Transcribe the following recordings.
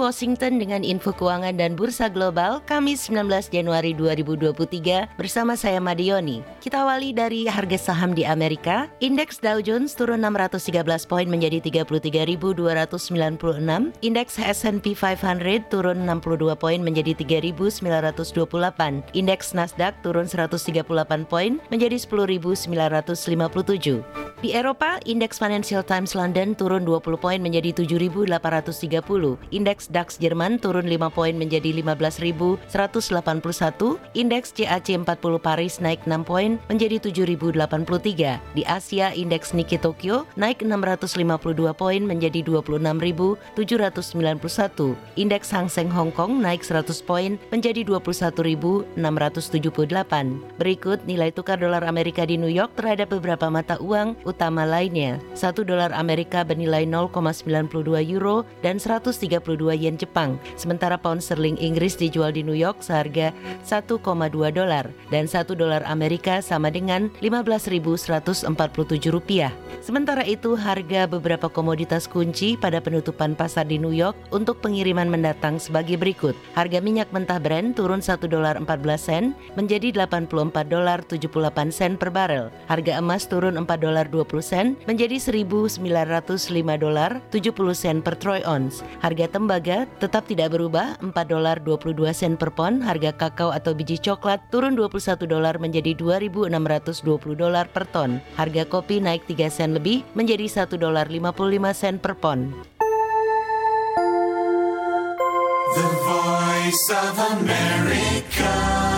Washington dengan info keuangan dan bursa global Kamis 19 Januari 2023 bersama saya Madioni. Kita awali dari harga saham di Amerika. Indeks Dow Jones turun 613 poin menjadi 33.296. Indeks S&P 500 turun 62 poin menjadi 3.928. Indeks Nasdaq turun 138 poin menjadi 10.957. Di Eropa, indeks Financial Times London turun 20 poin menjadi 7.830. Indeks DAX Jerman turun 5 poin menjadi 15.181. Indeks CAC 40 Paris naik 6 poin menjadi 7.083. Di Asia, indeks Nikkei Tokyo naik 652 poin menjadi 26.791. Indeks Hang Seng Hong Kong naik 100 poin menjadi 21.678. Berikut nilai tukar dolar Amerika di New York terhadap beberapa mata uang utama lainnya. 1 dolar Amerika bernilai 0,92 euro dan 132 yen Jepang. Sementara pound sterling Inggris dijual di New York seharga 1,2 dolar dan 1 dolar Amerika sama dengan 15.147 rupiah. Sementara itu, harga beberapa komoditas kunci pada penutupan pasar di New York untuk pengiriman mendatang sebagai berikut. Harga minyak mentah Brent turun 1 dolar 14 sen menjadi 84 dolar 78 sen per barel. Harga emas turun 4 dolar 20 sen menjadi 1.905 dolar 70 sen per troy ounce. Harga tembaga tetap tidak berubah, 4 dolar 22 sen per pon. Harga kakao atau biji coklat turun 21 dolar menjadi 2.620 dolar per ton. Harga kopi naik 3 sen lebih menjadi 1 dolar 55 sen per pon. The Voice of America.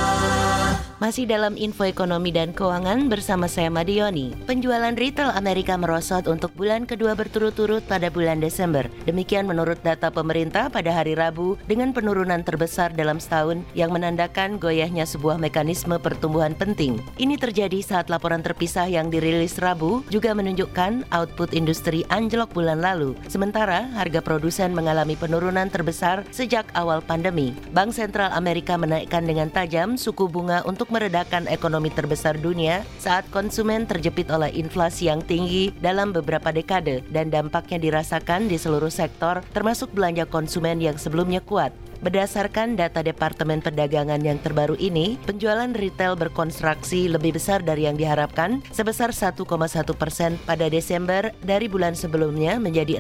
Masih dalam info ekonomi dan keuangan bersama saya Madioni. Penjualan retail Amerika merosot untuk bulan kedua berturut-turut pada bulan Desember. Demikian menurut data pemerintah pada hari Rabu dengan penurunan terbesar dalam setahun yang menandakan goyahnya sebuah mekanisme pertumbuhan penting. Ini terjadi saat laporan terpisah yang dirilis Rabu juga menunjukkan output industri anjlok bulan lalu. Sementara harga produsen mengalami penurunan terbesar sejak awal pandemi. Bank Sentral Amerika menaikkan dengan tajam suku bunga untuk meredakan ekonomi terbesar dunia saat konsumen terjepit oleh inflasi yang tinggi dalam beberapa dekade dan dampaknya dirasakan di seluruh sektor termasuk belanja konsumen yang sebelumnya kuat. Berdasarkan data Departemen Perdagangan yang terbaru ini, penjualan retail berkonstruksi lebih besar dari yang diharapkan, sebesar 1,1% pada Desember dari bulan sebelumnya menjadi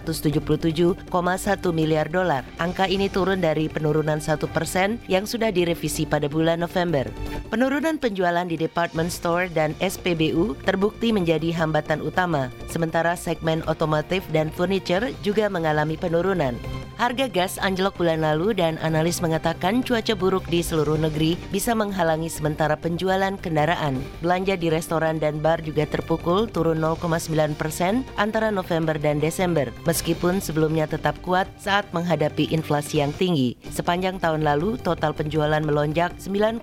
677,1 miliar dolar. Angka ini turun dari penurunan 1% yang sudah direvisi pada bulan November. Penurunan penjualan di department store dan SPBU terbukti menjadi hambatan utama, sementara segmen otomotif dan furniture juga mengalami penurunan. Harga gas anjlok bulan lalu dan analis mengatakan cuaca buruk di seluruh negeri bisa menghalangi sementara penjualan kendaraan. Belanja di restoran dan bar juga terpukul turun 0,9% antara November dan Desember, meskipun sebelumnya tetap kuat saat menghadapi inflasi yang tinggi. Sepanjang tahun lalu, total penjualan melonjak 9,2%,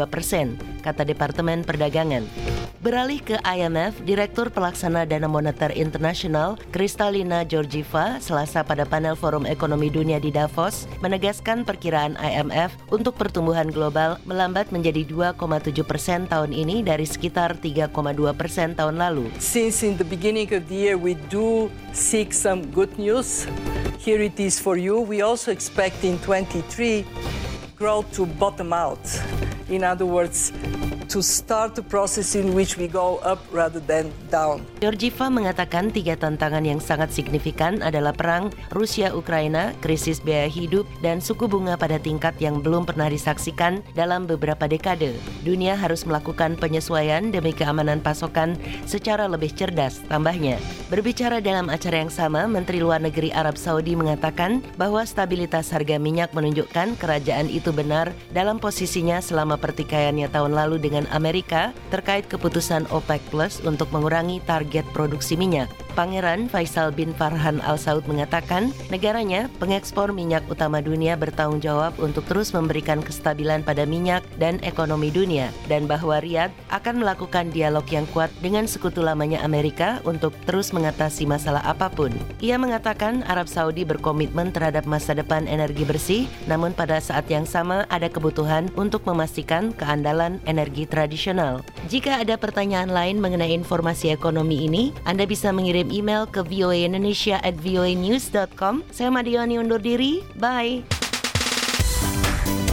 kata Departemen Perdagangan. Beralih ke IMF, Direktur Pelaksana Dana Moneter Internasional, Kristalina Georgieva, Selasa pada panel Forum Ekonomi Dunia di Davos, menegaskan perkiraan IMF untuk pertumbuhan global melambat menjadi 2,7% tahun ini dari sekitar 3,2% tahun lalu. Since in the beginning of the year we do seek some good news, here it is for you. We also expect in 23 growth to bottom out. In other words, to start the process in which we go up rather than down. Georgieva mengatakan 3 tantangan yang sangat signifikan adalah perang Rusia-Ukraina, krisis biaya hidup, dan suku bunga pada tingkat yang belum pernah disaksikan dalam beberapa dekade. Dunia harus melakukan penyesuaian demi keamanan pasokan secara lebih cerdas, tambahnya. Berbicara dalam acara yang sama, Menteri Luar Negeri Arab Saudi mengatakan bahwa stabilitas harga minyak menunjukkan kerajaan itu benar dalam posisinya selama pertikaiannya tahun lalu dengan Amerika terkait keputusan OPEC Plus untuk mengurangi target produksi minyak. Pangeran Faisal bin Farhan Al Saud mengatakan negaranya, pengekspor minyak utama dunia, bertanggung jawab untuk terus memberikan kestabilan pada minyak dan ekonomi dunia, dan bahwa Riyadh akan melakukan dialog yang kuat dengan sekutu lamanya Amerika untuk terus mengatasi masalah apapun. Ia mengatakan Arab Saudi berkomitmen terhadap masa depan energi bersih, namun pada saat yang sama ada kebutuhan untuk memastikan keandalan energi tradisional. Jika ada pertanyaan lain mengenai informasi ekonomi ini, Anda bisa mengirim kirim email ke voaindonesia@voanews.com. Saya Madioni undur diri, bye.